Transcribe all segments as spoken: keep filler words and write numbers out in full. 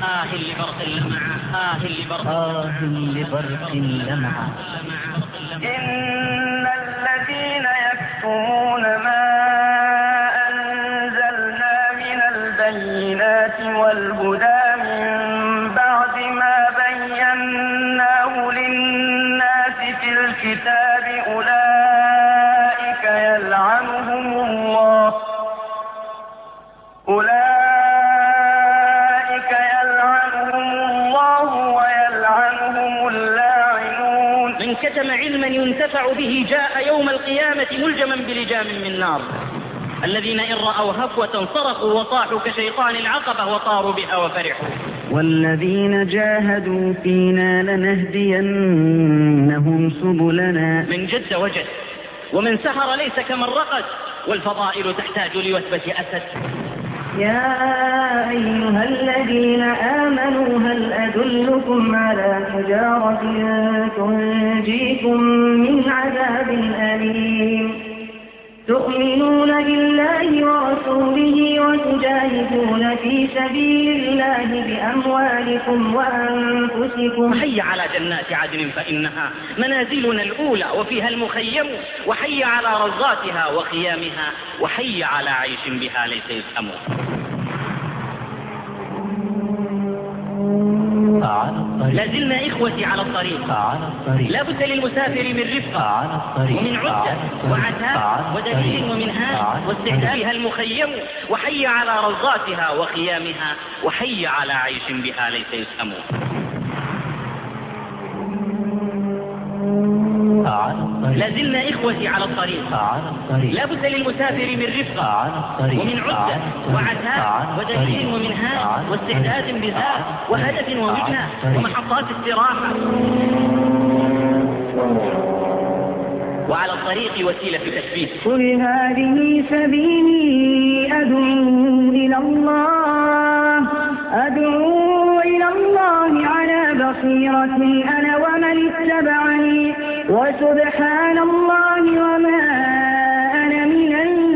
آه لبرق لمعة آه لبرق آه لبرق لمعة. إن الذين يكتمون ما أنزلنا من البينات والهدى من بعد ما بيناه للناس في الكتاب أولئك يلعنهم الله أولئك يلعنهم الله ويلعنهم اللاعنون. من كتم علما ينتفع به جاء يوم القيامة ملجما بلجام من نار. الذين إن رأوا هفوة صرخوا وصاحوا كشيطان العقبة وطاروا بها وفرحوا. والذين جاهدوا فينا لنهدينهم سبلنا. من جد وجد ومن سهر ليس كمن رقد، والفضائل تحتاج لوثبة أسد. يا أيها الذين آمنوا هل أدلكم على تجارة تنجيكم من عذاب أليم تؤمنون بالله ورسوله وتجاهدون في سبيل الله بأموالكم وأنفسكم. حي على جنات عدن فإنها منازلنا الأولى وفيها المخيم، وحي على رزاتها وخيامها، وحي على عيش بها ليس يسأم. لازلنا إخوتي على الطريق. لا بد للمسافر من رفقة ومن عدة وعتاب ودليل ومنهاج واستعدادها المخيم، وحي على رزاتها وخيامها، وحي على عيش بها ليس يسأم. لازلنا إخوتي على الطريق. لا بد للمسافر من رفقة ومن عدة وعتاب ودليل ومنهاج واستعداد بذات وهدف ووجهة ومحطات استراحة. وعلى الطريق وسيلة تثبيت. قل هذه سبيلي أدعو إلى الله أدعو إلى الله على بصيرة أنا ومن اتبعني وسبحان الله وما أنا من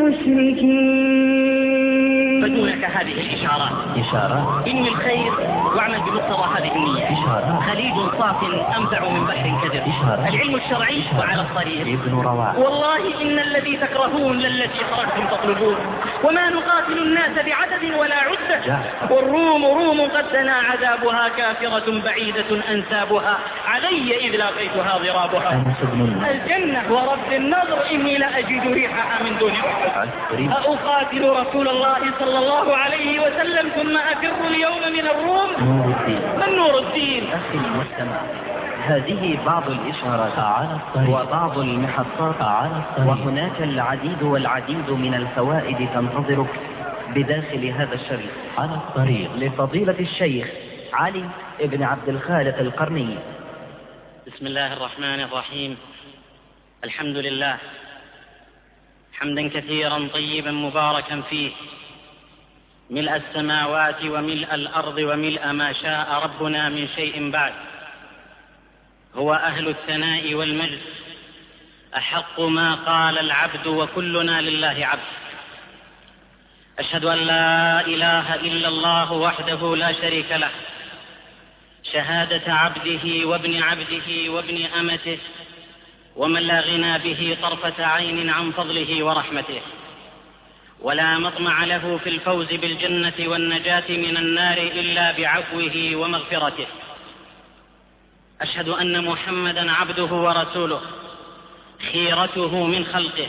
المشركين. فدونك هذه الإشارات إشارة إني الخير واعمل بمقتضى هذه النية. إشارة خليج صاف أنفع من بحر كدر. إشارة العلم الشرعي وعلى الطريق. ابن رواح. والله إن الذي تكرهون للذي خرجتم تطلبون، وما نقاتل الناس بعدد ولا عدة. والروم روم قد دنا عذابها كافرة بعيدة أنسابها علي إذ لاقيتها ضرابها. الجنة ورب النظر إني لأجد ريحها من دون أحد. أقاتل رسول الله صلى الله عليه وسلم ثم أفر اليوم من الروم. من نور الدين؟ أخي المستمع، هذه بعض الإشارات وبعض المحطات، وهناك العديد والعديد من الفوائد تنتظرك بداخل هذا الشريط. على الطريق لفضيلة الشيخ علي بن عبد الخالق القرني. بسم الله الرحمن الرحيم. الحمد لله حمدا كثيرا طيبا مباركا فيه، ملء السماوات وملء الأرض وملء ما شاء ربنا من شيء بعد. هو أهل الثناء والمجد، أحق ما قال العبد وكلنا لله عبد. أشهد أن لا إله إلا الله وحده لا شريك له، شهادة عبده وابن عبده وابن أمته، ومن لا غنى به طرفة عين عن فضله ورحمته، ولا مطمع له في الفوز بالجنة والنجاة من النار إلا بعفوه ومغفرته. أشهد أن محمدا عبده ورسوله، خيرته من خلقه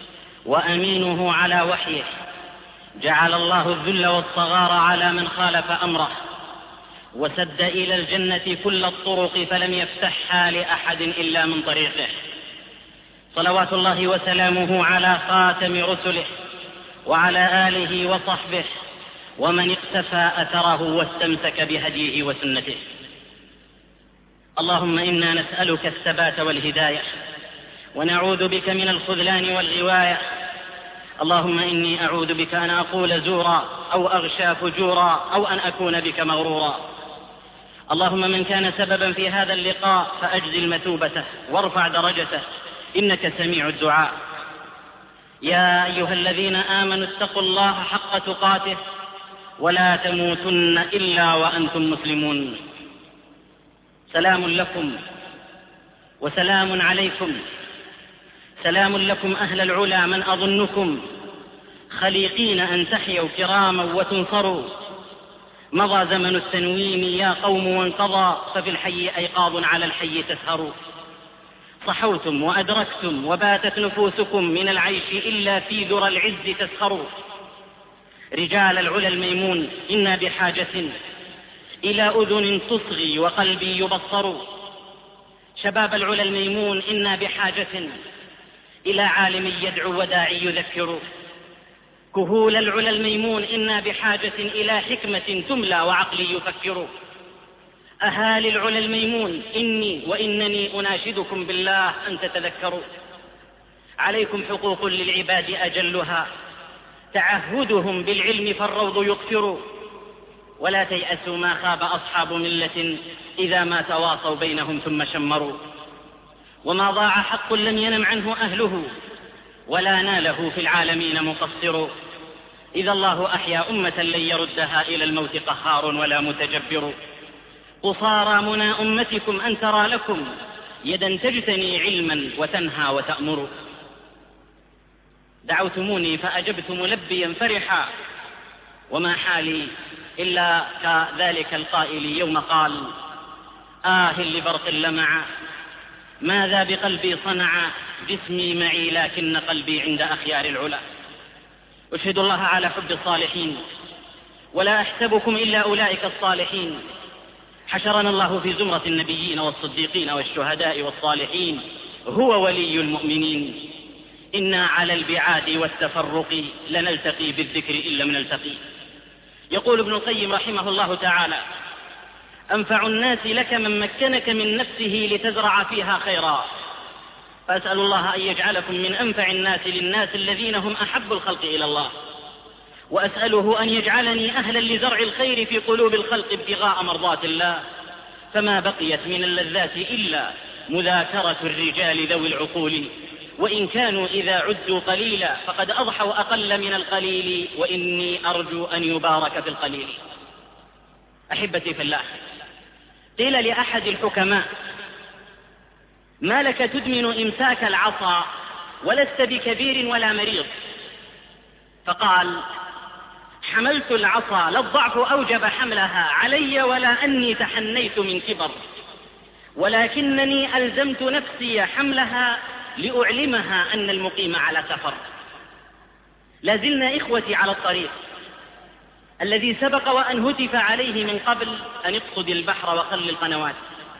وأمينه على وحيه، جعل الله الذل والصغار على من خالف أمره، وسد إلى الجنة كل الطرق فلم يفتحها لأحد إلا من طريقه. صلوات الله وسلامه على خاتم رسله وعلى آله وصحبه ومن اقتفى أثره واستمسك بهديه وسنته. اللهم إنا نسألك الثبات والهداية، ونعوذ بك من الخذلان والغواية. اللهم إني أعوذ بك أن أقول زورا أو أغشى فجورا أو أن أكون بك مغرورا. اللهم من كان سببا في هذا اللقاء فأجزل مثوبته وارفع درجته، إنك سميع الدعاء. يا أيها الذين آمنوا اتقوا الله حق تقاته ولا تموتن إلا وأنتم مسلمون. سلام لكم وسلام عليكم، سلام لكم أهل العلا من أظنكم خليقين أن تحيوا كراما وتنصروا. مضى زمن التنويم يا قوم وانقضى، ففي الحي أيقاظ على الحي تسهروا. صحوتم وأدركتم وباتت نفوسكم من العيش إلا في ذرى العز تسخروا. رجال العلا الميمون إنا بحاجة إلى أذن تصغي وقلبي يبصر. شباب العلا الميمون إنا بحاجة إلى عالم يدعو وداعي يذكر. كهول العلا الميمون إنا بحاجة إلى حكمة تملى وعقلي يفكر. أهالي العلا الميمون إني وإنني أناشدكم بالله أن تتذكروا. عليكم حقوق للعباد أجلها تعهدهم بالعلم فالروض يغفر. ولا تيأسوا ما خاب أصحاب ملة إذا ما تواصوا بينهم ثم شمروا. وما ضاع حق لم ينم عنه أهله ولا ناله في العالمين مقصر. إذا الله أحيا أمة لن يردها إلى الموت قهار ولا متجبر. قصارى منى أمتكم أن ترى لكم يدا تجتني علما وتنهى وتأمر. دعوتموني فأجبت ملبيا فرحا، وما حالي إلا كذلك القائل يوم قال: آه لبرق لمع ماذا بقلبي صنع، جسمي معي لكن قلبي عند أخيار العلا. أشهد الله على حب الصالحين ولا أحسبكم إلا أولئك الصالحين. حشرنا الله في زمرة النبيين والصديقين والشهداء والصالحين، هو ولي المؤمنين. إنا على البعاد والتفرق لنلتقي بالذكر إن لم نلتقي. يقول ابن القيم رحمه الله تعالى: أنفع الناس لك من مكنك من نفسه لتزرع فيها خيرا. فأسأل الله أن يجعلكم من أنفع الناس للناس الذين هم أحب الخلق إلى الله، وأسأله أن يجعلني أهلا لزرع الخير في قلوب الخلق ابتغاء مرضات الله. فما بقيت من اللذات إلا مذاكرة الرجال ذوي العقول، وإن كانوا إذا عدوا قليلا فقد أضحوا أقل من القليل، وإني أرجو أن يبارك في القليل. أحبتي في الله، قيل لأحد الحكماء: ما لك تدمن إمساك العصا ولست بكبير ولا مريض؟ فقال: حملت العصا لا الضعف أوجب حملها علي ولا أني تحنيت من كبر، ولكنني ألزمت نفسي حملها لأعلمها أن المقيم على سفر. لازلنا إخوتي على الطريق الذي سبق وأن هتف عليه من قبل أن اقصد البحر وخل القنوات،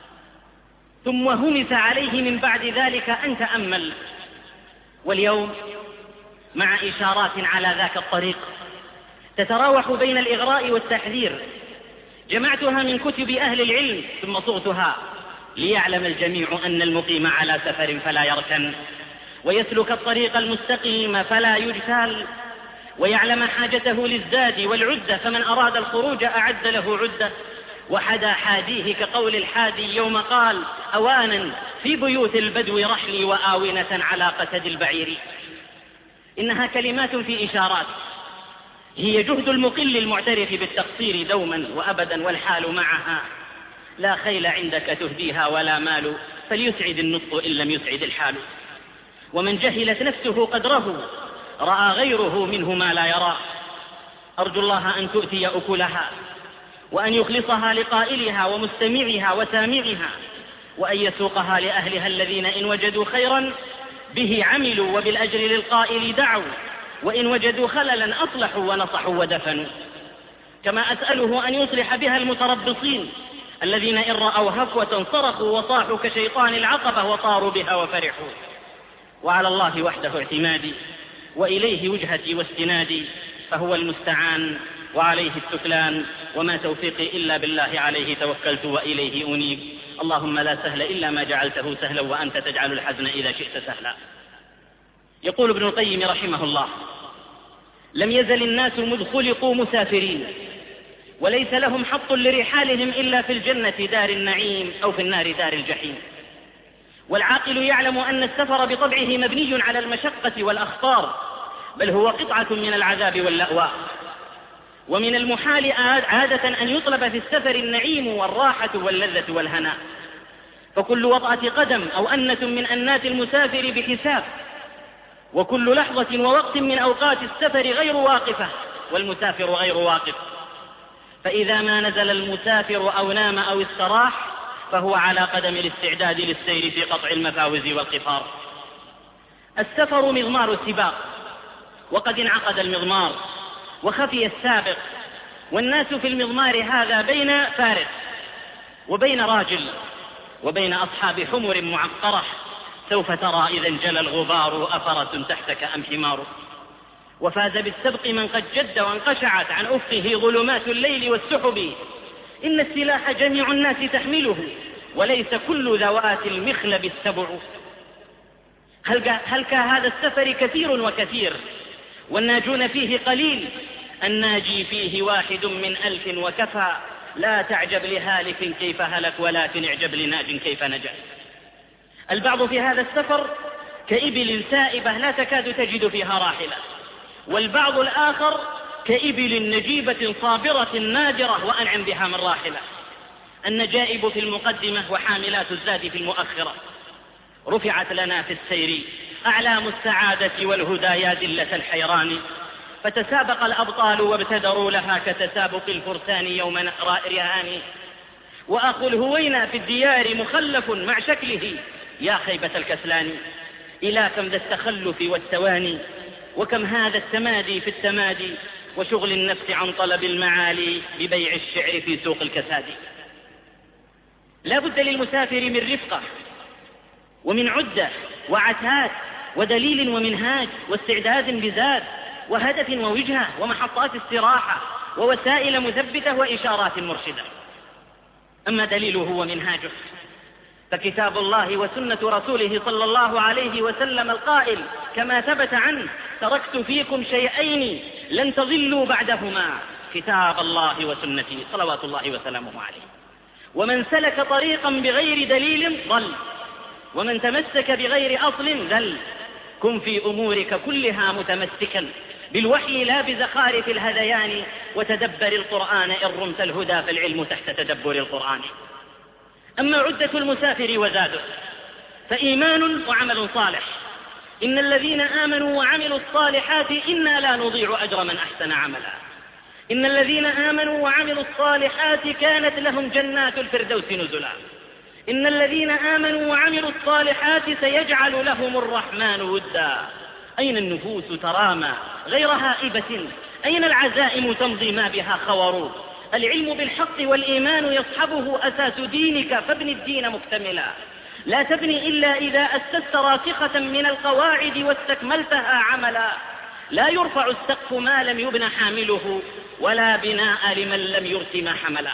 ثم همس عليه من بعد ذلك أن تأمل. واليوم مع إشارات على ذاك الطريق تتراوح بين الإغراء والتحذير، جمعتها من كتب أهل العلم ثم صغتها ليعلم الجميع أن المقيم على سفر فلا يركن، ويسلك الطريق المستقيم فلا يجتال، ويعلم حاجته للزاد والعدة، فمن أراد الخروج أعد له عدة وحدا حاديه كقول الحادي يوم قال: أوانا في بيوت البدو رحلي وآونة على قتد البعير. إنها كلمات في إشارات، هي جهد المقل المعترف بالتقصير دوما وأبدا، والحال معها لا خيل عندك تهديها ولا مال، فليسعد النطق إن لم يسعد الحال. ومن جهلت نفسه قدره رأى غيره منه ما لا يرى. أرجو الله أن تؤتي أكلها، وأن يخلصها لقائلها ومستمعها وسامعها، وأن يسوقها لأهلها الذين إن وجدوا خيرا به عملوا وبالأجر للقائل دعوا، وإن وجدوا خللا أصلحوا ونصحوا ودفنوا. كما أسأله أن يصلح بها المتربصين الذين إن رأوا هفوة صرخوا وصاحوا كشيطان العقبة وطاروا بها وفرحوا. وعلى الله وحده اعتمادي، وإليه وجهتي واستنادي، فهو المستعان وعليه التكلان، وما توفيقي إلا بالله، عليه توكلت وإليه أنيب. اللهم لا سهل إلا ما جعلته سهلا، وأنت تجعل الحزن إذا شئت سهلا. يقول ابن القيم رحمه الله: لم يزل الناس مذ خلقوا مسافرين، وليس لهم حط لرحالهم إلا في الجنة دار النعيم أو في النار دار الجحيم. والعاقل يعلم أن السفر بطبعه مبني على المشقة والأخطار، بل هو قطعة من العذاب واللأواء. ومن المحال عادة أن يطلب في السفر النعيم والراحة واللذة والهناء، فكل وطأة قدم أو أنة من أنات المسافر بحساب، وكل لحظة ووقت من أوقات السفر غير واقفة، والمسافر غير واقف. فإذا ما نزل المسافر أو نام أو استراح فهو على قدم الاستعداد للسير في قطع المفاوز والقفار. السفر مضمار السباق، وقد انعقد المضمار وخفي السابق، والناس في المضمار هذا بين فارس وبين راجل وبين أصحاب حمر معقرة، سوف ترى إذا انجلى الغبار أفرس تحتك أم حمار. وفاز بالسبق من قد جد وانقشعت عن أفقه ظلمات الليل والسحب، إن السلاح جميع الناس تحمله وليس كل ذوات المخلب السبع. هل كهذا السفر كثير وكثير، والناجون فيه قليل، الناجي فيه واحد من ألف وكفى. لا تعجب لهالك كيف هلك، ولكن اعجب لناج كيف نجا. البعض في هذا السفر كإبل سائبة لا تكاد تجد فيها راحلة، والبعض الآخر كإبل نجيبة صابرة نادرة وأنعم بها من راحلة. النجائب في المقدمة وحاملات الزاد في المؤخرة. رفعت لنا في السير أعلام السعادة والهدى يا دلة الحيران، فتسابق الأبطال وابتدروا لها كتسابق الفرسان يوم رهان. وأخو الهوينا في الديار مخلف مع شكله يا خيبة الكسلان. إلى كم ذا التخلف والتواني، وكم هذا التمادي في التمادي، وشغل النفس عن طلب المعالي ببيع الشعر في سوق الكساد. لا بد للمسافر من رفقة ومن عدة وعتاد ودليل ومنهاج واستعداد بزاد وهدف ووجهة ومحطات استراحة ووسائل مثبتة وإشارات مرشدة. أما دليله ومنهاجه فكتاب الله وسنة رسوله صلى الله عليه وسلم القائل كما ثبت عنه: تركت فيكم شيئين لن تضلوا بعدهما، كتاب الله وسنتي صلوات الله وسلامه عليه. ومن سلك طريقا بغير دليل ضل، ومن تمسك بغير أصل ذل. كن في أمورك كلها متمسكا بالوحي لا بزخارف الهذيان، وتدبر القرآن إن رمت الهدى فالعلم تحت تدبر القرآن. أما عدة المسافر وزاده فإيمان وعمل صالح. إن الذين آمنوا وعملوا الصالحات إنا لا نضيع أجر من أحسن عملا. إن الذين آمنوا وعملوا الصالحات كانت لهم جنات الفردوس نزلا. إن الذين آمنوا وعملوا الصالحات سيجعل لهم الرحمن ودا. أين النفوس ترامى غير هائبة؟ أين العزائم تمضي ما بها خور؟ العلم بالحق والإيمان يصحبه أساس دينك، فابن الدين مكتملا. لا تبني إلا إذا أسست راسخة من القواعد واستكملتها عملا. لا يرفع السقف ما لم يبن حامله، ولا بناء لمن لم يرس ما حملا.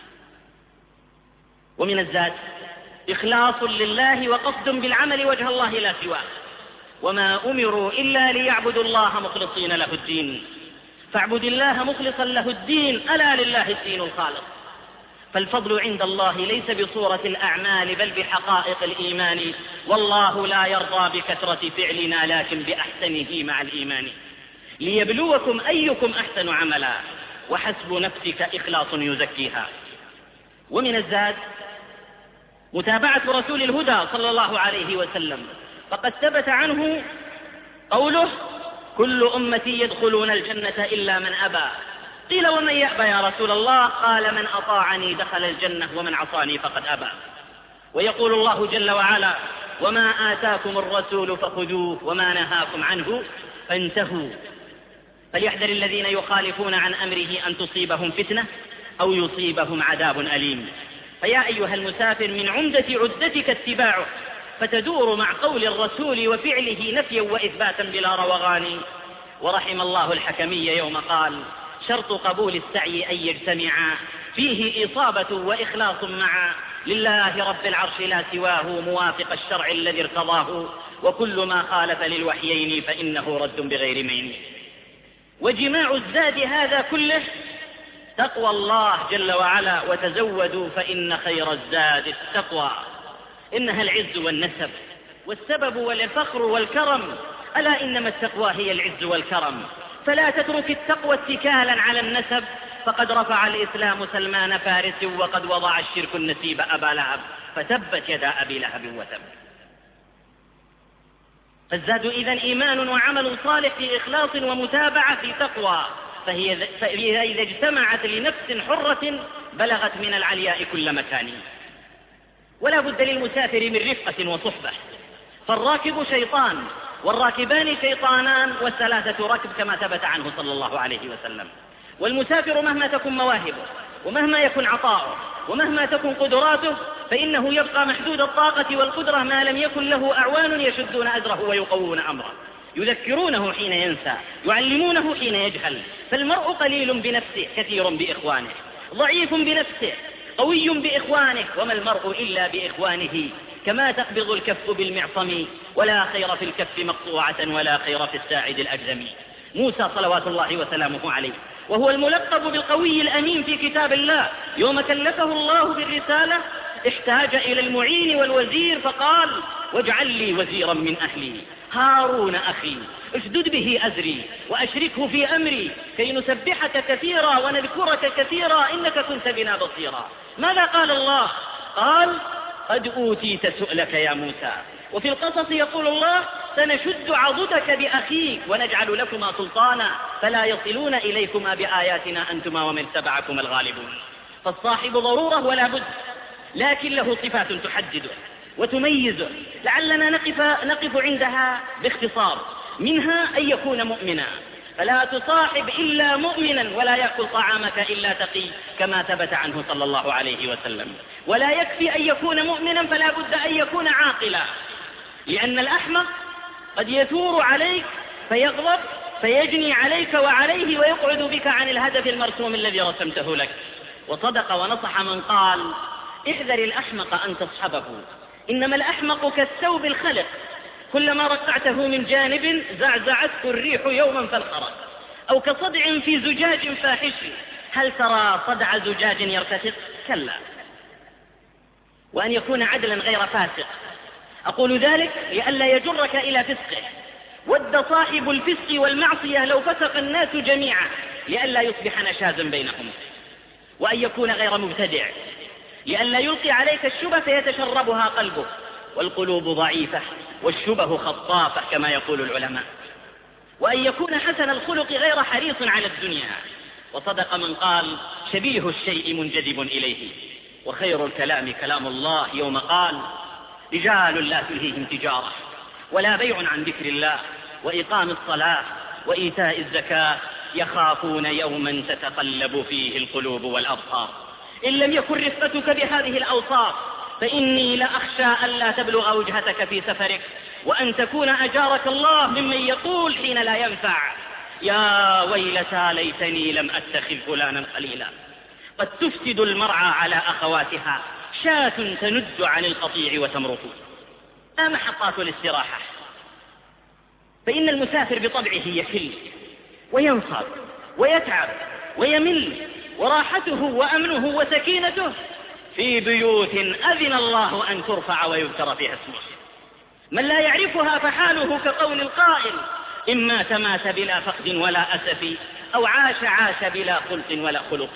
ومن الزاد إخلاص لله وقصد بالعمل وجه الله لا سواه. وما أمروا إلا ليعبدوا الله مخلصين له الدين، فاعبد الله مخلصا له الدين، ألا لله الدين الخالص. فالفضل عند الله ليس بصورة الأعمال بل بحقائق الإيمان، والله لا يرضى بكثرة فعلنا لكن بأحسنه مع الإيمان. ليبلوكم أيكم أحسن عملا، وحسب نفسك إخلاص يزكيها. ومن الزاد متابعة رسول الهدى صلى الله عليه وسلم، فقد ثبت عنه قوله: كل أمتي يدخلون الجنة إلا من أبى. قيل: ومن يأبى يا رسول الله؟ قال: من أطاعني دخل الجنة ومن عصاني فقد أبى. ويقول الله جل وعلا: وما آتاكم الرسول فخذوه وما نهاكم عنه فانتهوا. فليحذر الذين يخالفون عن أمره أن تصيبهم فتنة أو يصيبهم عذاب أليم. فيا أيها المسافر من عمدة عدتك اتباعه، فتدور مع قول الرسول وفعله نفيا وإثباتا بلا روغان. ورحم الله الحكمي يوم قال: شرط قبول السعي أن يجتمعا فيه إصابة وإخلاص معا. لله رب العرش لا سواه، موافق الشرع الذي ارتضاه، وكل ما خالف للوحيين فإنه رد بغير مين. وجماع الزاد هذا كله تقوى الله جل وعلا، وتزودوا فإن خير الزاد التقوى. إنها العز والنسب والسبب والفخر والكرم. ألا إنما التقوى هي العز والكرم. فلا تترك التقوى اتكالا على النسب، فقد رفع الإسلام سلمان فارس وقد وضع الشرك النسيب أبا لهب، فتبت يدا أبي لهب وتب. فالزاد إذن إيمان وعمل صالح في إخلاص ومتابعة في تقوى، فهي, فهي إذا اجتمعت لنفس حرة بلغت من العلياء كل مكان. ولا بد للمسافر من رفقة وصحبة، فالراكب شيطان والراكبان شيطانان والثلاثة ركب كما ثبت عنه صلى الله عليه وسلم. والمسافر مهما تكن مواهبه ومهما يكن عطاؤه ومهما تكن قدراته فإنه يبقى محدود الطاقة والقدرة ما لم يكن له أعوان يشدون أزره ويقوون أمره، يذكرونه حين ينسى، يعلمونه حين يجهل. فالمرء قليل بنفسه كثير بإخوانه، ضعيف بنفسه قوي بإخوانه، وما المرء إلا بإخوانه، كما تقبض الكف بالمعصم ولا خير في الكف مقطوعة ولا خير في الساعد الأجزم. موسى صلوات الله وسلامه عليه وهو الملقب بالقوي الأمين في كتاب الله، يوم كلفه الله بالرسالة احتاج إلى المعين والوزير فقال: واجعل لي وزيرا من أهلي هارون أخي اشدد به أزري وأشركه في أمري كي نسبحك كثيرا ونذكرك كثيرا إنك كنت بنا بصيرا. ماذا قال الله؟ قال: قد أوتيت سؤلك يا موسى. وفي القصص يقول الله: سنشد عضدك بأخيك ونجعل لكما سلطانا فلا يصلون إليكما بآياتنا أنتما ومن تبعكما الغالبون. فالصاحب ضرورة ولا بد، لكن له صفات تحدده وتميزه، لعلنا نقف, نقف عندها باختصار. منها أن يكون مؤمنا، فلا تصاحب إلا مؤمنا ولا يأكل طعامك إلا تقي كما ثبت عنه صلى الله عليه وسلم. ولا يكفي أن يكون مؤمنا، فلا بد أن يكون عاقلا، لأن الأحمق قد يثور عليك فيغضب فيجني عليك وعليه ويقعد بك عن الهدف المرسوم الذي رسمته لك. وصدق ونصح من قال: احذر الأحمق أن تصحبه، إنما الأحمق كالثوب الخلق، كلما رقعته من جانب زعزعته الريح يوما فالخرج، أو كصدع في زجاج فاحش، هل ترى صدع زجاج يرتفق؟ كلا. وأن يكون عدلا غير فاسق، أقول ذلك لئلا يجرك إلى فسقه. ود صاحب الفسق والمعصية لو فسق الناس جميعا لئلا يصبح نشازا بينهم. وأن يكون غير مبتدع لئلا يلقي عليك الشبه فيتشربها قلبه، والقلوب ضعيفة والشبه خطافة كما يقول العلماء. وأن يكون حسن الخلق غير حريص على الدنيا، وصدق من قال: شبيه الشيء منجذب إليه، وخير الكلام كلام الله، يوم قال: رجال لا تلهيهم تجارة ولا بيع عن ذكر الله وإقام الصلاة وإيتاء الزكاة يخافون يوما تتقلب فيه القلوب والأبصار. إن لم يكن رفقتك بهذه الأوصاف فإني لأخشى ألا تبلغ وجهتك في سفرك، وأن تكون أجارك الله ممن يقول حين لا ينفع: يا ويلتى ليتني لم أتخذ فلانا خليلا. قد تفسد المرعى على أخواتها، شاة تند عن القطيع وتمرق. ما محطات الاستراحة؟ فإن المسافر بطبعه يكل وينصب ويتعب ويمل، وراحته وأمنه وسكينته في بيوت أذن الله أن ترفع ويذكر فيها اسمه. من لا يعرفها فحاله كقول القائل: إن مات مات بلا فقد ولا أسف، أو عاش عاش بلا خلق ولا خلق.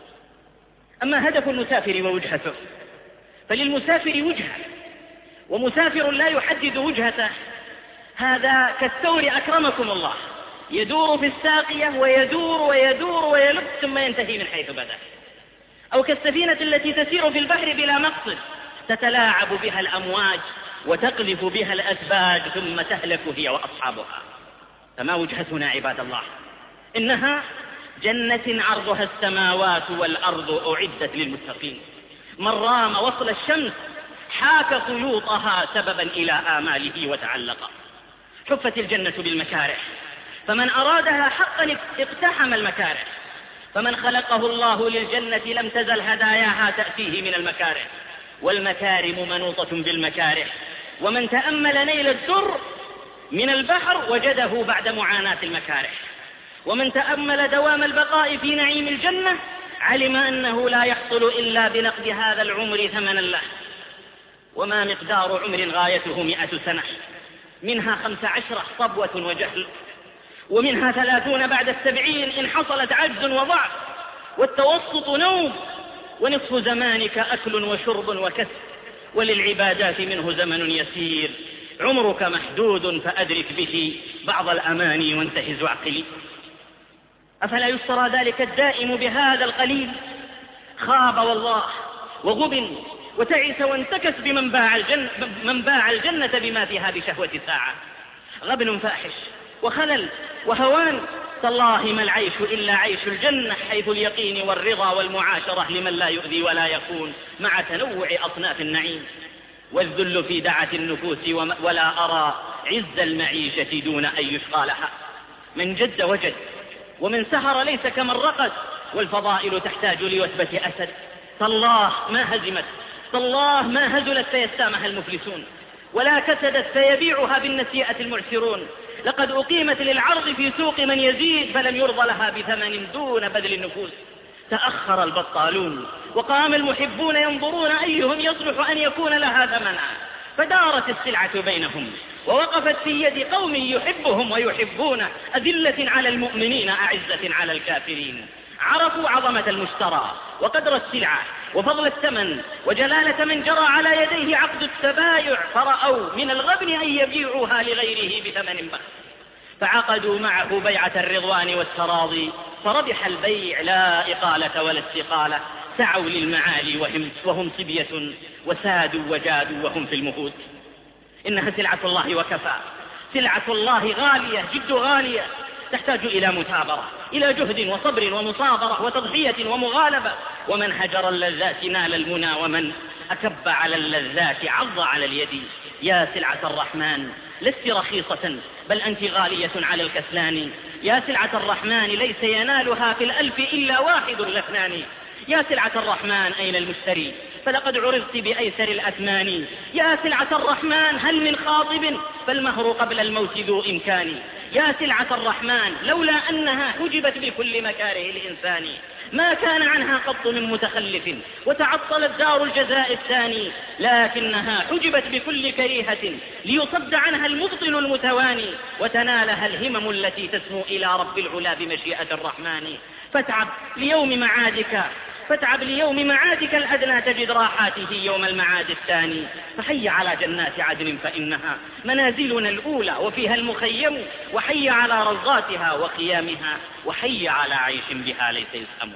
أما هدف المسافر ووجهته، فللمسافر وجهة، ومسافر لا يحدد وجهته، هذا كالثور أكرمكم الله، يدور في الساقية ويدور ويدور ويلف ثم ينتهي من حيث بدأ، أو كالسفينة التي تسير في البحر بلا مقصد، تتلاعب بها الأمواج وتقذف بها الأسباج ثم تهلك هي وأصحابها. فما وجهتنا عباد الله؟ إنها جنة عرضها السماوات والأرض أعدت للمتقين. من رام وصل الشمس حاك خيوطها سببا إلى آماله وتعلق. حفت الجنة بالمكاره، فمن أرادها حقا اقتحم المكاره. فمن خلقه الله للجنة لم تزل هداياها تأتيه من المكاره، والمكارم منوطة بالمكاره. ومن تأمل نيل الدر من البحر وجده بعد معاناة المكاره، ومن تأمل دوام البقاء في نعيم الجنة علم أنه لا يحصل إلا بنقد هذا العمر ثمنا له. وما مقدار عمر غايته مئة سنة، منها خمس عشرة صبوة وجهل، ومنها ثلاثون بعد السبعين إن حصلت عجز وضعف، والتوسط نوم، ونصف زمانك أكل وشرب وكسب، وللعبادات منه زمن يسير، عمرك محدود فأدرك به بعض الأماني وانتهز عقلي. أفلا يشترى ذلك الدائم بهذا القليل؟ خاب والله وغبن وتعس وانتكس بمن باع الجنة, من باع الجنة بما فيها بشهوة ساعة. غبن فاحش وخلل وهوان، تالله ما العيش إلا عيش الجنة، حيث اليقين والرضا والمعاشرة لمن لا يؤذي ولا يخون مع تنوع أصناف النعيم. والذل في دعة النفوس ولا أرى عز المعيشة دون أن يشقى لها. من جد وجد، ومن سهر ليس كمن رقد، والفضائل تحتاج لوثبة أسد. تالله ما هزمت، تالله ما هزلت فيستامها المفلسون، ولا كسدت فيبيعها بالنسيئة المعسرون. لقد أقيمت للعرض في سوق من يزيد، فلم يرضى لها بثمن دون بذل النفوس. تأخر البطالون، وقام المحبون ينظرون أيهم يصلح أن يكون لها ثمنا، فدارت السلعة بينهم، ووقفت في يد قوم يحبهم ويحبونه، أذلة على المؤمنين أعزة على الكافرين. عرفوا عظمة المشترى وقدر السلعة وفضل الثمن وجلالة من جرى على يديه عقد التبايع، فرأوا من الغبن أن يبيعوها لغيره بثمن بخس، فعقدوا معه بيعة الرضوان والتراضي، فربح البيع لا إقالة ولا استقالة. سعوا للمعالي وهم, وهم صبية، وسادوا وجادوا وهم في المهود. إنها سلعة الله وكفى، سلعة الله غالية جد غالية، تحتاج إلى مثابرة، إلى جهد وصبر ومصابرة وتضحية ومغالبة. ومن هجر اللذات نال المنى، ومن أكب على اللذات عض على اليد. يا سلعة الرحمن لست رخيصة، بل أنت غالية على الكسلان. يا سلعة الرحمن ليس ينالها في الألف إلا واحد الاثنان. يا سلعة الرحمن أين المشتري؟ فلقد عرضت بأيسر الأثمان. يا سلعة الرحمن هل من خاطب؟ فالمهر قبل الموت ذو إمكان. يا سلعة الرحمن لولا أنها حجبت بكل مكاره الإنسان، ما كان عنها قط من متخلف، وتعطلت دار الجزاء الثاني، لكنها حجبت بكل كريهة ليصد عنها المبطل المتواني، وتنالها الهمم التي تسمو إلى رب العلا بمشيئة الرحمن. فاتعب ليوم معادك، فاتعب ليوم معادك الأدنى تجد راحاته يوم المعاد الثاني. فحي على جنات عدن فإنها منازلنا الأولى وفيها المخيم، وحي على رضاتها وقيامها، وحي على عيش بها ليس يسأم.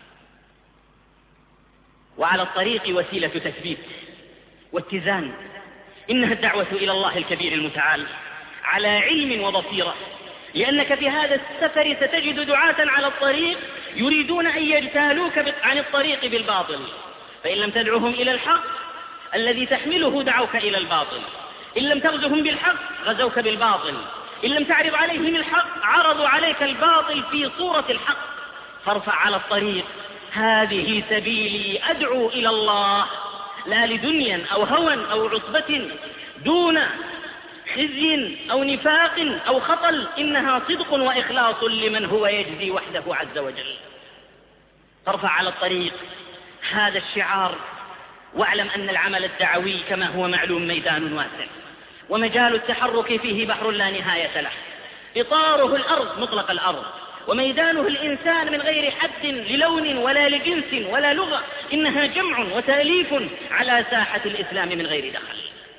وعلى الطريق وسيلة تثبيت واتزان، إنها الدعوة إلى الله الكبير المتعال على علم وبصيرة، لأنك في هذا السفر ستجد دعاة على الطريق يريدون أن يجتالوك عن الطريق بالباطل، فإن لم تدعوهم إلى الحق الذي تحمله دعوك إلى الباطل، إن لم تغزهم بالحق غزوك بالباطل، إن لم تعرض عليهم الحق عرضوا عليك الباطل في صورة الحق. فارفع على الطريق، هذه سبيلي أدعو إلى الله، لا لدنيا أو هوى أو عصبة دون خزي أو نفاق أو خطل، إنها صدق وإخلاص لمن هو يجزي وحده عز وجل. فارفع على الطريق هذا الشعار، واعلم أن العمل الدعوي كما هو معلوم ميدان واسع، ومجال التحرك فيه بحر لا نهاية له. إطاره الأرض مطلق الأرض، وميدانه الإنسان من غير حد للون ولا لجنس ولا لغة، إنها جمع وتأليف على ساحة الإسلام من غير دخل.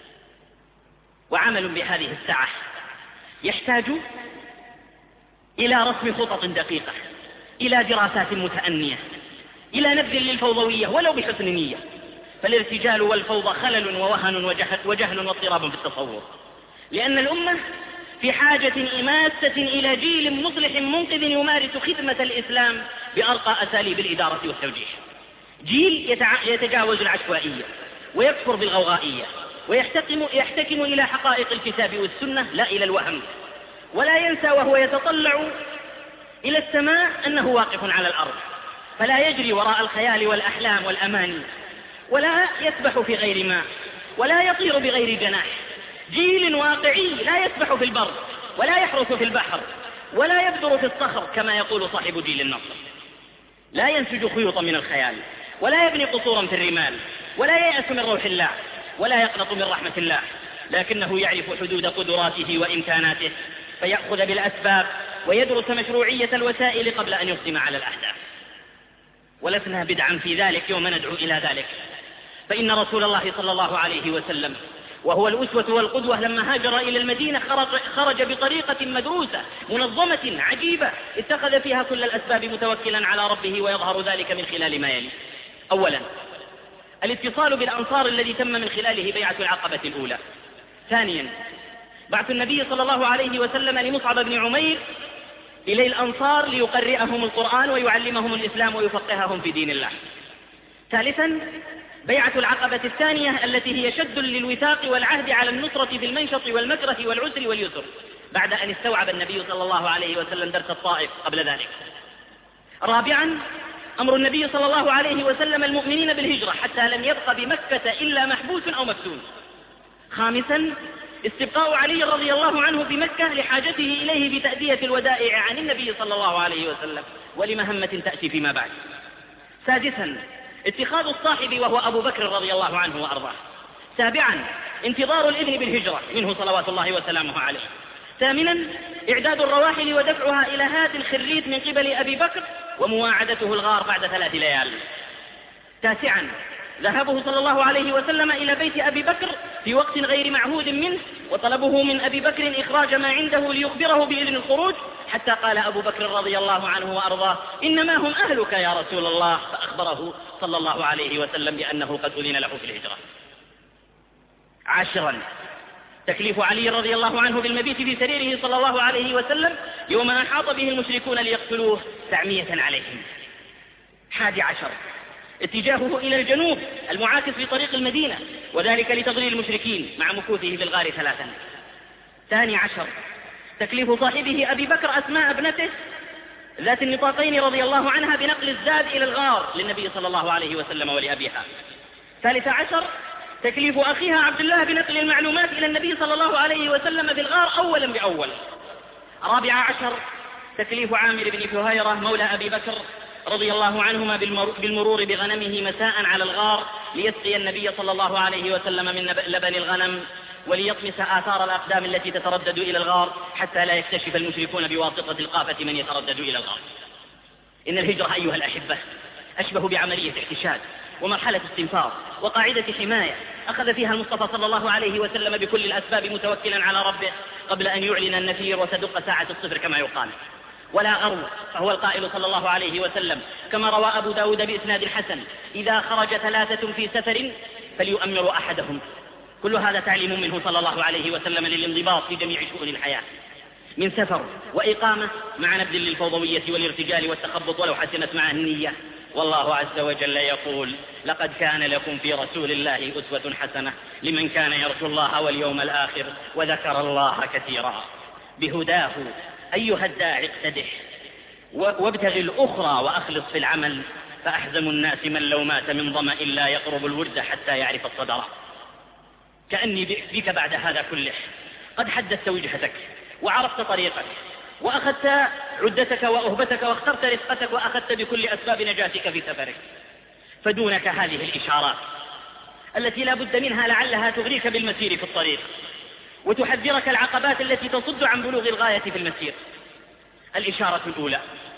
وعمل بهذه الساعة يحتاج إلى رسم خطط دقيقة، إلى دراسات متأنية، إلى نبذ للفوضوية ولو بحسن نية، فالارتجال والفوضى خلل ووهن وجهل, وجهل واضطراب في التصور، لأن الأمة في حاجة إماسة إلى جيل مصلح منقذ يمارس خدمة الإسلام بأرقى أساليب الإدارة والتوجيه، جيل يتجاوز العشوائية ويكفر بالغوغائية، ويحتكم يحتكم إلى حقائق الكتاب والسنة لا إلى الوهم، ولا ينسى وهو يتطلع إلى السماء أنه واقف على الأرض، فلا يجري وراء الخيال والأحلام والأماني، ولا يسبح في غير ماء، ولا يطير بغير جناح. جيل واقعي لا يسبح في البر، ولا يحرس في البحر، ولا يبدر في الصخر كما يقول صاحب جيل النصر. لا ينسج خيوطا من الخيال، ولا يبني قصورا في الرمال، ولا ييأس من روح الله، ولا يقنط من رحمة الله، لكنه يعرف حدود قدراته وإمكاناته، فيأخذ بالأسباب ويدرس مشروعية الوسائل قبل أن يقدم على الأهداف. ولسنا بدعا في ذلك يوم ندعو إلى ذلك، فإن رسول الله صلى الله عليه وسلم وهو الأسوة والقدوة لما هاجر إلى المدينة خرج بطريقة مدروسة منظمة عجيبة اتخذ فيها كل الأسباب متوكلا على ربه، ويظهر ذلك من خلال ما يلي. أولا الاتصال بالأنصار الذي تم من خلاله بيعة العقبة الأولى. ثانيا بعث النبي صلى الله عليه وسلم لمصعب بن عمير إلى الأنصار ليقرئهم القرآن ويعلمهم الإسلام ويفقههم في دين الله. ثالثا بيعة العقبة الثانية التي هي شد للوثاق والعهد على النصرة في المنشط والمكره والعسر واليسر، بعد أن استوعب النبي صلى الله عليه وسلم درس الطائف قبل ذلك. رابعا أمر النبي صلى الله عليه وسلم المؤمنين بالهجرة حتى لم يبق بمكة إلا محبوس أو مفتون. خامسا استبقاء علي رضي الله عنه بمكة لحاجته إليه بتأدية الودائع عن النبي صلى الله عليه وسلم ولمهمة تأتي فيما بعد. سادسا اتخاذ الصاحب وهو أبو بكر رضي الله عنه وأرضاه. سابعا انتظار الإذن بالهجرة منه صلوات الله وسلامه عليه. ثامنا إعداد الرواحل ودفعها إلى هاد الخريت من قبل أبي بكر ومواعدته الغار بعد ثلاث ليال. تاسعا ذهابه صلى الله عليه وسلم إلى بيت أبي بكر في وقت غير معهود منه وطلبه من أبي بكر إخراج ما عنده ليخبره بإذن الخروج، حتى قال أبو بكر رضي الله عنه وأرضاه إنما هم أهلك يا رسول الله، فأخبره صلى الله عليه وسلم بأنه قد أذن له في الهجرة. عاشرا تكليف علي رضي الله عنه بالمبيت في سريره صلى الله عليه وسلم يوم أحاط به المشركون ليقتلوه تعمية عليهم. حادي عشر اتجاهه إلى الجنوب المعاكس لطريق المدينة، وذلك لتضليل المشركين مع مكوثه في الغار ثلاثا. ثاني عشر تكليف صاحبه أبي بكر أسماء ابنته ذات النطاقين رضي الله عنها بنقل الزاد إلى الغار للنبي صلى الله عليه وسلم ولأبيها. ثالث عشر تكليف أخيها عبد الله بنقل المعلومات إلى النبي صلى الله عليه وسلم بالغار أولا بأول. رابع عشر تكليف عامر بن فهيرة مولى أبي بكر رضي الله عنهما بالمرور بغنمه مساء على الغار ليسقي النبي صلى الله عليه وسلم من لبن الغنم وليطمس آثار الأقدام التي تتردد إلى الغار حتى لا يكتشف المشركون بواسطة القافة من يتردد إلى الغار. إن الهجرة أيها الأحبة أشبه بعملية احتشاد ومرحلة استنفار وقاعدة حماية أخذ فيها المصطفى صلى الله عليه وسلم بكل الأسباب متوكلا على ربه قبل أن يعلن النفير وتدق ساعة الصفر كما يقال. ولا غرو، فهو القائل صلى الله عليه وسلم كما روى أبو داود بإسناد حسن إذا خرج ثلاثة في سفر فليؤمر أحدهم. كل هذا تعليم منه صلى الله عليه وسلم للانضباط في جميع شؤون الحياة من سفر وإقامة مع نبذ للفوضوية والارتجال والتخبط ولو حسنت معه النية. والله عز وجل يقول لقد كان لكم في رسول الله أسوة حسنة لمن كان يرجو الله واليوم الآخر وذكر الله كثيرا. بهداه أيها الداعي اقتدح وابتغ الأخرى وأخلص في العمل، فأحزم الناس من لو مات من ظمأ لا يقرب الورد حتى يعرف الصدر. كأني بك بعد هذا كله قد حددت وجهتك وعرفت طريقك وأخذت عدتك وأهبتك واخترت رفقتك وأخذت بكل أسباب نجاتك في سفرك، فدونك هذه الإشارات التي لا بد منها لعلها تغريك بالمسير في الطريق وتحذرك العقبات التي تصد عن بلوغ الغاية في المسير. الإشارة الأولى: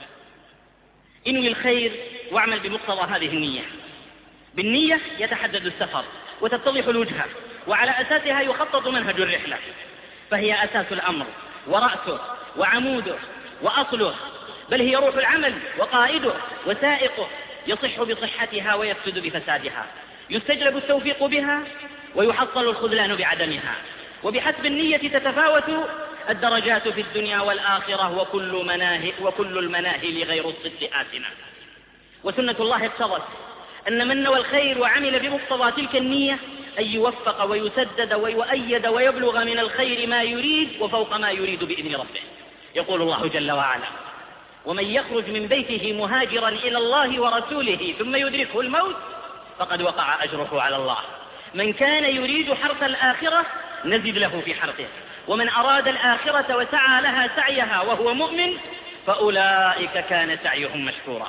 انوي الخير واعمل بمقتضى هذه النية. بالنية يتحدد السفر وتتضح الوجهة، وعلى أساسها يخطط منهج الرحلة، فهي أساس الأمر ورأسه وعموده وأصله، بل هي روح العمل وقائده وسائقه، يصح بصحتها ويفسد بفسادها، يستجلب التوفيق بها ويحصل الخذلان بعدمها. وبحسب النية تتفاوت الدرجات في الدنيا والآخرة، وكل, مناهي وكل المناهي لغير الصدق آتنا. وسنة الله اقتضت أن من نوى الخير وعمل بمقتضى تلك النية أن يوفق ويسدد ويؤيد ويبلغ من الخير ما يريد وفوق ما يريد بإذن ربه. يقول الله جل وعلا: ومن يخرج من بيته مهاجرا إلى الله ورسوله ثم يدركه الموت فقد وقع أجره على الله. من كان يريد حرث الآخرة نزد له في حرثه، ومن أراد الآخرة وسعى لها سعيها وهو مؤمن فأولئك كان سعيهم مشكورا.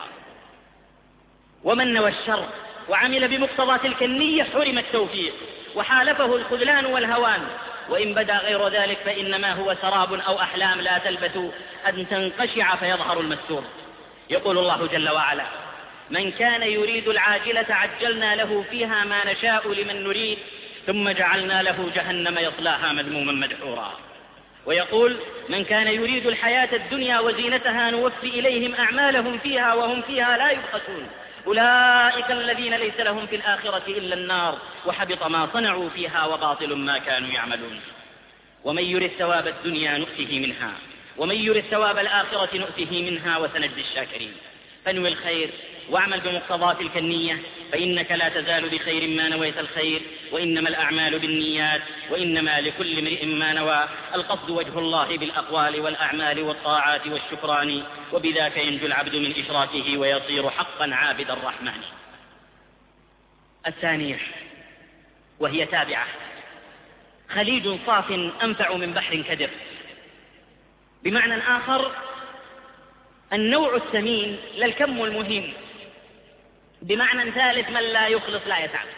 ومن نوى الشر وعمل بمقتضى تلك النية حرم التوفيق وحالفه الخذلان والهوان، وإن بدا غير ذلك فإنما هو سراب أو أحلام لا تلبث أن تنقشع فيظهر المستور. يقول الله جل وعلا: من كان يريد العاجلة عجلنا له فيها ما نشاء لمن نريد ثم جعلنا له جهنم يصلاها مذموما مدحورا. ويقول: من كان يريد الحياة الدنيا وزينتها نوفي إليهم أعمالهم فيها وهم فيها لا يبخسون أولئك الذين ليس لهم في الآخرة إلا النار وحبط ما صنعوا فيها وباطل ما كانوا يعملون. ومن يرد ثواب الدنيا نؤته منها ومن يرد ثواب الآخرة نؤته منها وسنجزي الشاكرين. فانوي الخير واعمل بمقتضى تلك النية، فإنك لا تزال بخير ما نويت الخير، وإنما الأعمال بالنيات وإنما لكل امرئ ما نوى. القصد وجه الله بالأقوال والأعمال والطاعات والشكران، وبذاك ينجو العبد من إشراكه ويصير حقا عابد الرحمن. الثانية وهي تابعة: خليج صاف أنفع من بحر كدر. بمعنى آخر، النوع الثمين لا الكم المهم. بمعنى ثالث: من لا يخلص لا يتعب،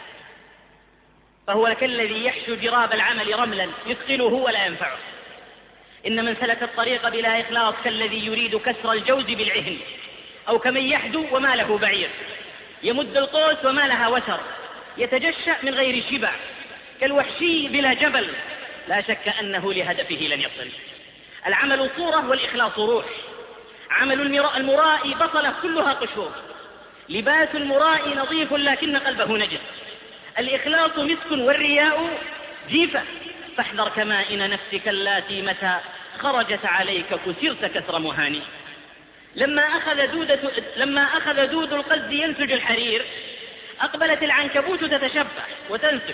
فهو كالذي يحشو جراب العمل رملا يثقله ولا ينفعه. إن من سلك الطريق بلا إخلاص كالذي يريد كسر الجوز بالعهن، أو كمن يحدو وما له بعير، يمد القوس وما لها وتر، يتجشأ من غير شبع، كالوحشي بلا جبل، لا شك أنه لهدفه لن يصل. العمل صورة والإخلاص روح. عمل المرائي بطلة كلها قشور، لباس المرائي نظيف لكن قلبه نجس. الإخلاص مسك والرياء جيفة، فاحذر كمائن نفسك اللاتي متى خرجت عليك كسرت كسر مهاني. لما أخذ, دودة لما أخذ دود القز ينسج الحرير، أقبلت العنكبوت تتشبه وتنسج،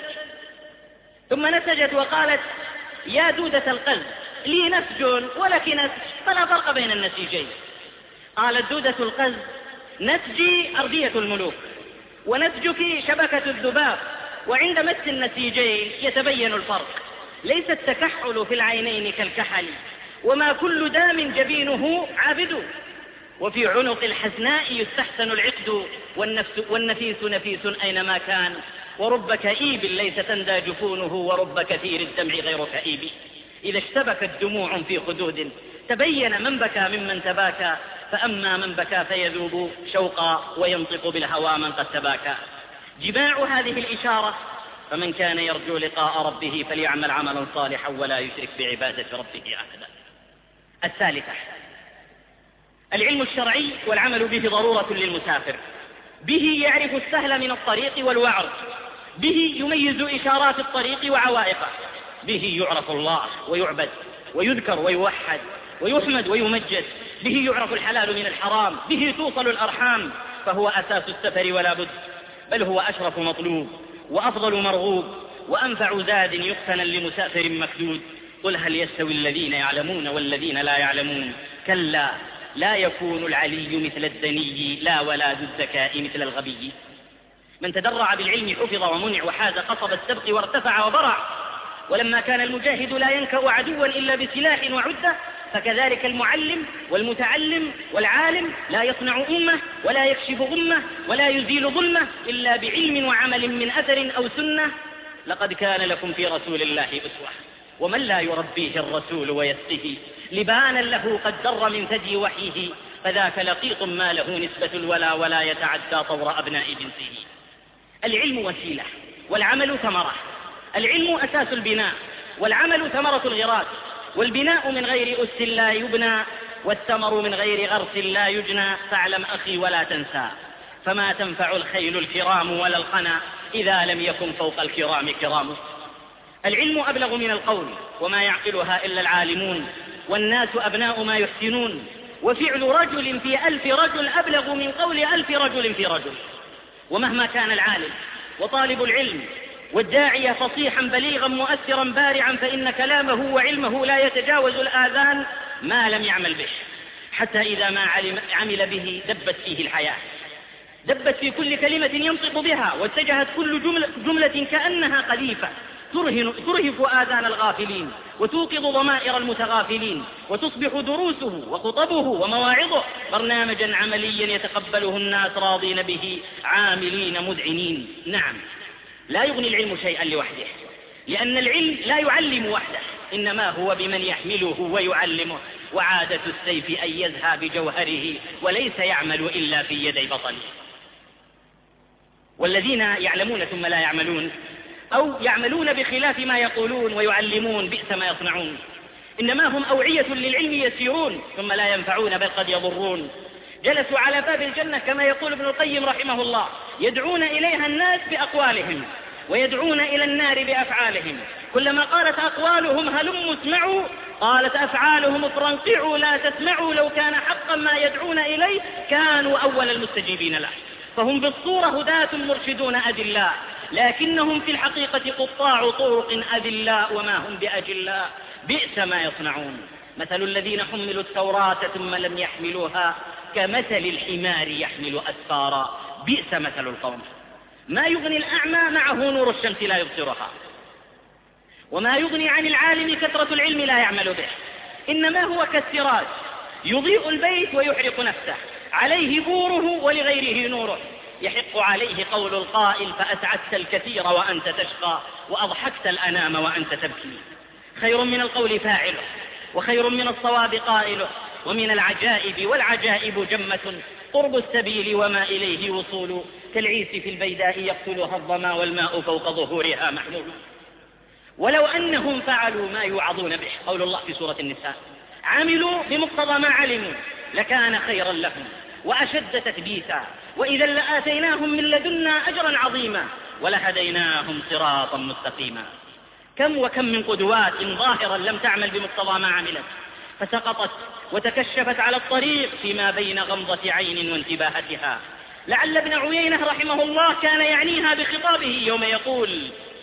ثم نسجت وقالت: يا دودة القز لي نسج ولك نسج فلا فرق بين النسيجين. قالت دودة القز: نسجي أرضية الملوك ونسجك شبكة الذباب، وعند مس النسيجين يتبين الفرق، ليس التكحل في العينين كالكحل، وما كل دام جبينه عابد، وفي عنق الحسناء يستحسن العقد، والنفس والنفيس نفيس أينما كان، ورب كئيب ليس تندى جفونه، ورب كثير الدمع غير كئيب. إذا اشتبكت دموع في خدود تبين من بكى ممن تباكى، فأما من بكى فيذوب شوقا وينطق بالهوى من قد تباكى. جماع هذه الإشارة: فمن كان يرجو لقاء ربه فليعمل عملا صالحا ولا يشرك بعبادة ربه أحدا. الثالثة: العلم الشرعي والعمل به ضرورة للمسافر. به يعرف السهل من الطريق والوعر، به يميز إشارات الطريق وعوائقه، به يعرف الله ويعبد ويذكر ويوحد ويحمد ويمجد، به يعرف الحلال من الحرام، به توصل الأرحام، فهو أساس السفر ولا بد، بل هو أشرف مطلوب وأفضل مرغوب وأنفع زاد يقتنى لمسافر مكدود. قل هل يستوي الذين يعلمون والذين لا يعلمون؟ كلا لا يكون العلي مثل الدني، لا ولا ذو الذكاء مثل الغبي. من تدرع بالعلم حفظ ومنع وحاز قصب السبق وارتفع وبرع. ولما كان المجاهد لا ينكأ عدوا إلا بسلاح وعدة، فكذلك المعلم والمتعلم والعالم لا يصنع أمة ولا يكشف غمة ولا يزيل ظلمة إلا بعلم وعمل من أثر أو سنة. لقد كان لكم في رسول الله أسوة، ومن لا يربيه الرسول ويسقه لبانا له قد در من ثدي وحيه، فذاك لقيط ما له نسبة الولا ولا يتعدى طور أبناء جنسه. العلم وسيلة والعمل ثمرة. العلم أساس البناء، والعمل ثمرة الغراس، والبناء من غير أس لا يبنى، والثمر من غير غرس لا يجنى. فاعلم أخي ولا تنسى، فما تنفع الخيل الكرام ولا القنا إذا لم يكن فوق الكرام كرام. العلم أبلغ من القول، وما يعقلها إلا العالمون، والناس أبناء ما يحسنون، وفعل رجل في ألف رجل أبلغ من قول ألف رجل في رجل. ومهما كان العالم وطالب العلم والداعية فصيحا بليغا مؤثرا بارعا، فإن كلامه وعلمه لا يتجاوز الآذان ما لم يعمل به، حتى إذا ما عمل به دبت فيه الحياة، دبت في كل كلمة ينطق بها، واتجهت كل جملة, جملة كأنها قذيفة ترهف آذان الغافلين وتوقظ ضمائر المتغافلين، وتصبح دروسه وخطبه ومواعظه برنامجا عمليا يتقبله الناس راضين به عاملين مذعنين. نعم، لا يغني العلم شيئا لوحده، لأن العلم لا يعلم وحده، إنما هو بمن يحمله ويعلمه، وعادة السيف أن يزهى بجوهره وليس يعمل إلا في يدي بطله. والذين يعلمون ثم لا يعملون، أو يعملون بخلاف ما يقولون ويعلمون، بئس ما يصنعون. إنما هم أوعية للعلم يسيرون ثم لا ينفعون بل قد يضرون. جلسوا على باب الجنة كما يقول ابن القيم رحمه الله، يدعون إليها الناس بأقوالهم ويدعون إلى النار بأفعالهم. كلما قالت أقوالهم هلم اسمعوا، قالت أفعالهم افرنقعوا لا تسمعوا، لو كان حقا ما يدعون إليه كانوا أول المستجيبين له. فهم بالصورة هداة مرشدون أدلاء، لكنهم في الحقيقة قطاع طرق أذلاء وما هم بأجلاء، بئس ما يصنعون. مثل الذين حملوا التوراة ثم لم يحملوها كمثل الحمار يحمل أسفارا، بئس مثل القوم. ما يغني الأعمى معه نور الشمس لا يبصرها، وما يغني عن العالم كثرة العلم لا يعمل به، إنما هو كالسراج يضيء البيت ويحرق نفسه، عليه بوره ولغيره نوره. يحق عليه قول القائل فأسعدت الكثير وأنت تشقى وأضحكت الأنام وأنت تبكي. خير من القول فاعله، وخير من الصواب قائله، ومن العجائب والعجائب جمة قرب السبيل وما إليه وصول، كالعيس في البيداء يقتلها الظما والماء فوق ظهورها محمول. ولو أنهم فعلوا ما يوعظون به، قول الله في سورة النساء، عملوا بمقتضى ما علموا لكان خيرا لهم وأشد تثبيتا، وإذا لآتيناهم من لدنا أجرا عظيما ولهديناهم صراطا مستقيما. كم وكم من قدوات ظاهرا لم تعمل بمقتضى ما عملت، فسقطت وتكشفت على الطريق فيما بين غمضة عين وانتباهتها. لعل ابن عيينة رحمه الله كان يعنيها بخطابه يوم يقول: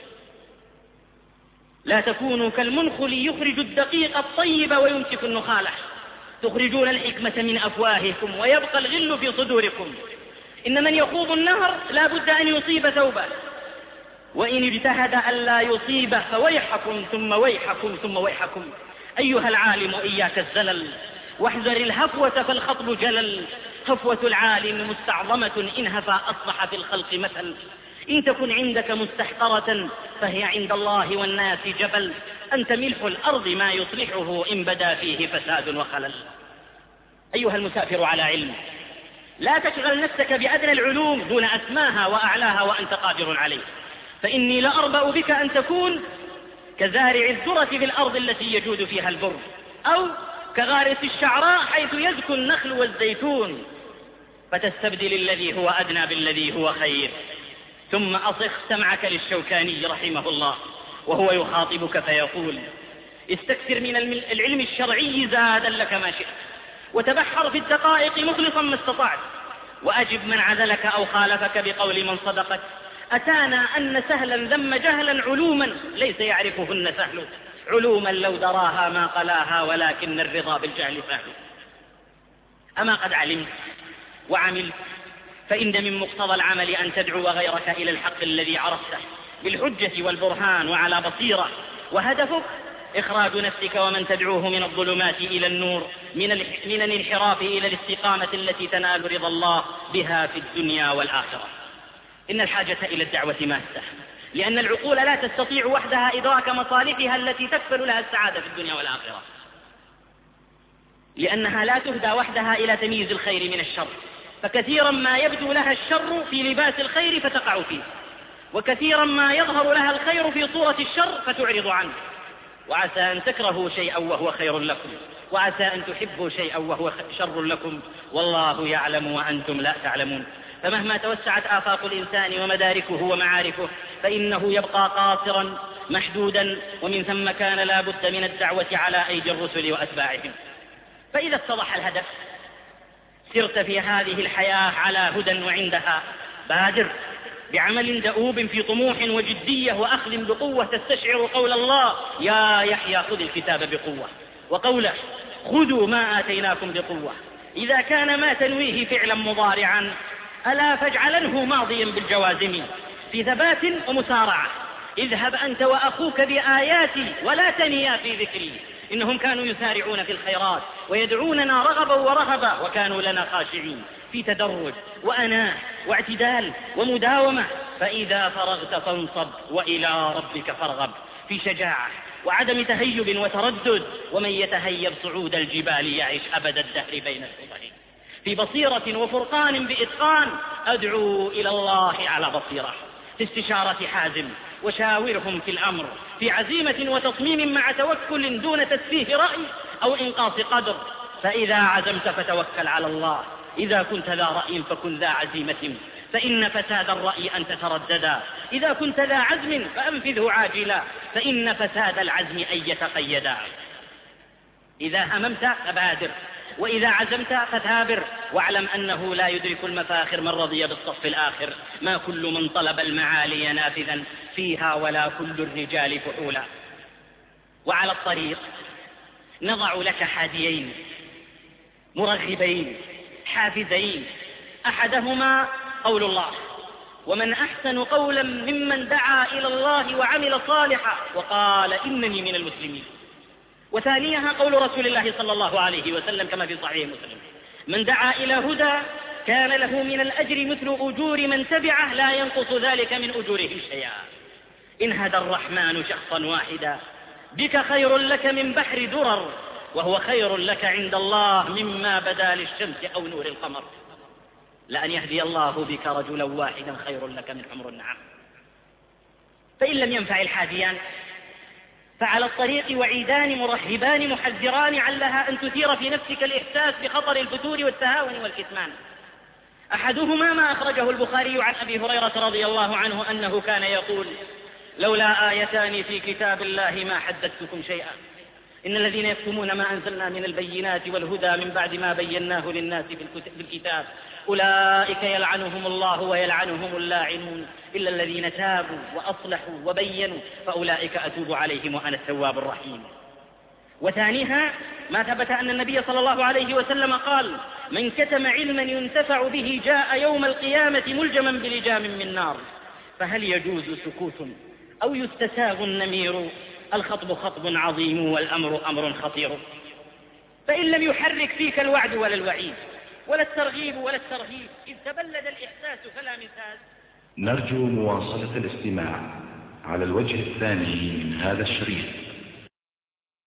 لا تكونوا كالمنخل يخرج الدقيق الطيب ويمسك النخالة، تخرجون الحكمة من أفواهكم ويبقى الغل في صدوركم. إن من يخوض النهر لا بد أن يصيب ثوبه، وإن اجتهد ألا يصيبه فويحكم ثم ويحكم ثم ويحكم. أيها العالم إياك الزلل، واحذر الهفوة فالخطب جلل. هفوة العالم مستعظمة إن هفى أصبح في الخلق مثل. إن تكن عندك مستحقرة فهي عند الله والناس جبل. أنت ملح الأرض ما يصلحه إن بدا فيه فساد وخلل. أيها المسافر على علم، لا تشغل نفسك بأدنى العلوم دون أسماها وأعلاها وأنت قادر عليه، فإني لأربأ بك أن تكون كزارع الذرة في الأرض التي يجود فيها البر، أو كغارس الشعراء حيث يزكو النخل والزيتون، فتستبدل الذي هو أدنى بالذي هو خير. ثم أصخ سمعك للشوكاني رحمه الله وهو يخاطبك فيقول: استكثر من العلم الشرعي زادا لك ما شئت، وتبحر في الدقائق مخلصا ما استطعت، وأجب من عزلك أو خالفك بقول من صدقت. أتانا أن سهلا ذم جهلا علوما ليس يعرفهن سهل، علوما لو دراها ما قلاها ولكن الرضا بالجهل سهل. أما قد علمت وعملت، فإن من مقتضى العمل أن تدعو غيرك إلى الحق الذي عرفته بالحجة والبرهان وعلى بصيرة، وهدفك إخراج نفسك ومن تدعوه من الظلمات إلى النور، من من الانحراف إلى الاستقامة التي تنال رضا الله بها في الدنيا والآخرة. إن الحاجة إلى الدعوة ماسة، لأن العقول لا تستطيع وحدها إدراك مصالحها التي تكفل لها السعادة في الدنيا والآخرة، لأنها لا تهدى وحدها إلى تمييز الخير من الشر، فكثيرا ما يبدو لها الشر في لباس الخير فتقع فيه، وكثيرا ما يظهر لها الخير في صورة الشر فتعرض عنه. وعسى أن تكرهوا شيئا وهو خير لكم، وعسى أن تحبوا شيئا وهو شر لكم، والله يعلم وأنتم لا تعلمون. فمهما توسعت آفاق الإنسان ومداركه ومعارفه فإنه يبقى قاصرا محدودا، ومن ثم كان لا بد من الدعوة على أيدي الرسل وأتباعهم. فإذا اتضح الهدف سرت في هذه الحياة على هدى، وعندها بادر بعمل دؤوب في طموح وجدية وأخذ بقوة تستشعر قول الله: يا يحيى خذ الكتاب بقوة، وقوله: خذوا ما آتيناكم بقوة. إذا كان ما تنويه فعلا مضارعا ألا فاجعلنه ماضيا بالجوازم في ثبات ومسارعة. اذهب أنت وأخوك بآياتي ولا تنيا في ذكري، إنهم كانوا يسارعون في الخيرات ويدعوننا رغبا ورهبا وكانوا لنا خاشعين، في تدرج وأناة واعتدال ومداومة. فإذا فرغت فانصب وإلى ربك فارغب. في شجاعة وعدم تهيب وتردد. ومن يتهيب صعود الجبال يعيش أبد الدهر بين الحضن. في بصيرة وفرقان بإتقان أدعو إلى الله على بصيرة، في استشارة حازم وشاورهم في الأمر، في عزيمة وتصميم مع توكل دون تسفيه رأي أو إنقاص قدر. فإذا عزمت فتوكل على الله، إذا كنت ذا رأي فكن ذا عزيمة، فإن فساد الرأي أن تترددا، إذا كنت ذا عزم فأنفذه عاجلا، فإن فساد العزم أن يتقيدا. إذا هممت فبادر، وإذا عزمت فثابر، واعلم أنه لا يدرك المفاخر من رضي بالصف الآخر. ما كل من طلب المعالي نافذا فيها، ولا كل الرجال فحولا. وعلى الطريق نضع لك حاديين مرغبين حافزين، أحدهما قول الله: ومن أحسن قولا ممن دعا إلى الله وعمل صالحا وقال إنني من المسلمين. وثانيها قول رسول الله صلى الله عليه وسلم كما في صحيح مسلم: من دعا إلى هدى كان له من الأجر مثل أجور من تبعه لا ينقص ذلك من أجورهم شيئا. إن هدى الرحمن شخصا واحدا بك خير لك من بحر درر، وهو خير لك عند الله مما بدا للشمس أو نور القمر. لأن يهدي الله بك رجلا واحدا خير لك من حمر النعم. فإن لم ينفع الحاديان فعلى الطريق وعيدان مرهبان محذران علها أن تثير في نفسك الإحساس بخطر الفتور والتهاون والكتمان. أحدهما ما أخرجه البخاري عن أبي هريرة رضي الله عنه أنه كان يقول: لولا آيتان في كتاب الله ما حدثتكم شيئا، إن الذين يكتمون ما أنزلنا من البينات والهدى من بعد ما بيناه للناس في الكتاب أولئك يلعنهم الله ويلعنهم اللاعنون إلا الذين تابوا وأصلحوا وبينوا فأولئك أتوب عليهم وأنا التواب الرحيم. وثانيها ما ثبت أن النبي صلى الله عليه وسلم قال: من كتم علما ينتفع به جاء يوم القيامة ملجما بلجام من نار. فهل يجوز سكوت أو يستساغ النمير؟ الخطب خطب عظيم والأمر أمر خطير. فإن لم يحرك فيك الوعد ولا الوعيد ولا الترغيب ولا الترهيب إذ تبلد الإحساس فلا مثال. نرجو مواصلة الاستماع على الوجه الثاني من هذا الشريط.